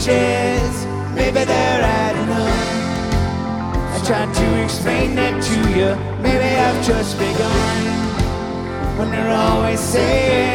riches, maybe they're adding up. I tried to explain that to you, maybe I've just begun. When they're always saying